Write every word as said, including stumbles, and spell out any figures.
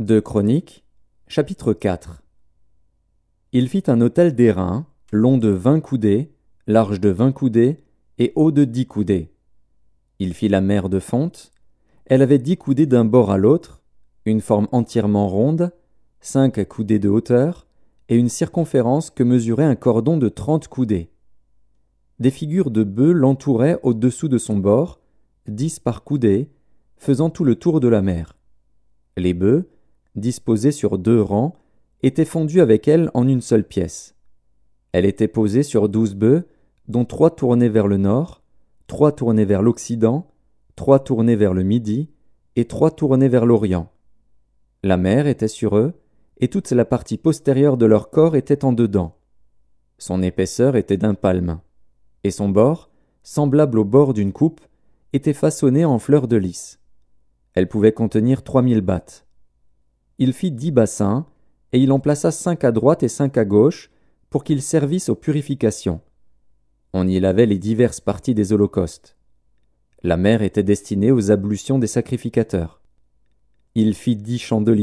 deux Chroniques, chapitre quatre. Il fit un autel d'airain, long de vingt coudées, large de vingt coudées et haut de dix coudées. Il fit la mer de fonte. Elle avait dix coudées d'un bord à l'autre, une forme entièrement ronde, cinq coudées de hauteur et une circonférence que mesurait un cordon de trente coudées. Des figures de bœufs l'entouraient au-dessous de son bord, dix par coudée, faisant tout le tour de la mer. Les bœufs, disposés sur deux rangs, étaient fondus avec elle en une seule pièce. Elle était posée sur douze bœufs, dont trois tournaient vers le nord, trois tournaient vers l'occident, trois tournaient vers le midi, et trois tournaient vers l'orient. La mer était sur eux, et toute la partie postérieure de leur corps était en dedans. Son épaisseur était d'un palme, et son bord, semblable au bord d'une coupe, était façonné en fleurs de lys. Elle pouvait contenir trois mille battes. Il fit dix bassins, et il en plaça cinq à droite et cinq à gauche, pour qu'ils servissent aux purifications. On y lavait les diverses parties des holocaustes. La mer était destinée aux ablutions des sacrificateurs. Il fit dix chandeliers